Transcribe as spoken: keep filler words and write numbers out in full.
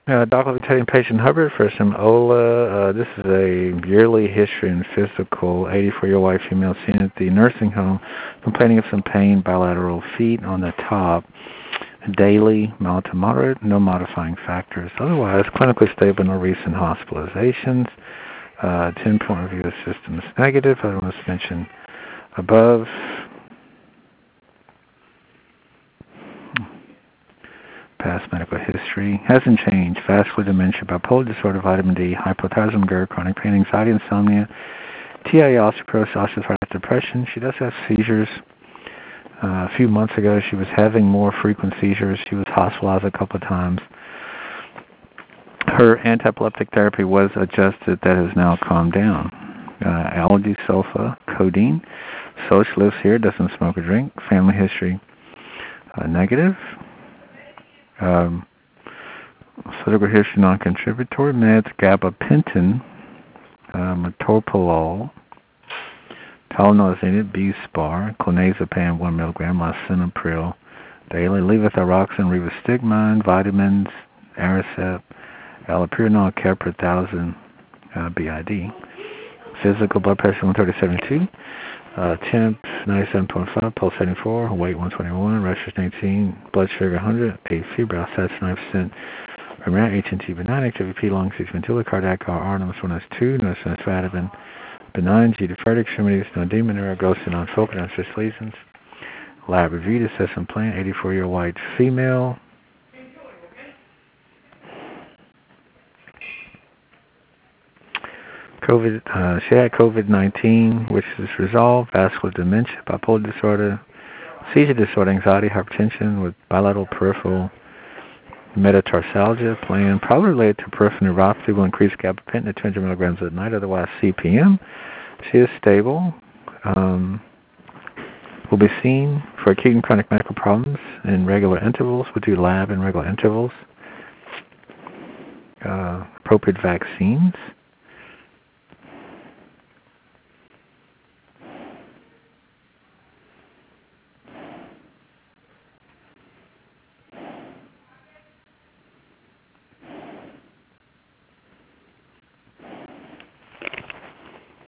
Uh, documenting patient Hubbard for some O L A. Uh, this is a yearly history and physical. eighty-four-year-old white female seen at the nursing home, complaining of some pain, bilateral feet on the top. Daily, mild to moderate, no modifying factors. Otherwise, clinically stable, no recent hospitalizations. Uh, ten-point review of systems negative. I must mention above. Past medical history hasn't changed. Vascular dementia, bipolar disorder, vitamin D, hypothyroidism, GERD, chronic pain, anxiety, insomnia, T I A, osteoporosis, osteoarthritis, depression. She does have seizures. Uh, a few months ago, she was having more frequent seizures. She was hospitalized a couple of times. Her anti-epileptic therapy was adjusted. That has now calmed down. Uh, allergy, sulfa, codeine. So she lives here, doesn't smoke or drink. Family history, uh, negative. Um, physical history, non-contributory. Meds, gabapentin, uh, metoprolol, Tylenol is in it, B-Spar, clonazepam one milligram, lisinopril daily, levothyroxine, rivastigmine, vitamins, Aricept, allopurinol, Keppra, uh, B I D. Physical blood pressure one thirty-seven point two, uh, temp ninety-seven point five, pulse seventy-four, weight one twenty-one, restlessness eighteen, blood sugar one hundred, a fever outside nine percent, around H N T benign, activity P, lung, six ventilla, cardiac, R, R, number one is two, no sinus vitamin, benign, G deferred extremities, no demon, ghost, non-focal, non cyst lesions. Lab reviewed, assessment plan, eighty-four-year white female. COVID, uh, she had COVID nineteen, which is resolved, vascular dementia, bipolar disorder, seizure disorder, anxiety, hypertension with bilateral peripheral metatarsalgia, plan probably related to peripheral neuropathy, will increase gabapentin to two hundred milligrams at night, otherwise C P M. She is stable. Um, will be seen for acute and chronic medical problems in regular intervals. We'll do lab in regular intervals. Uh, appropriate vaccines.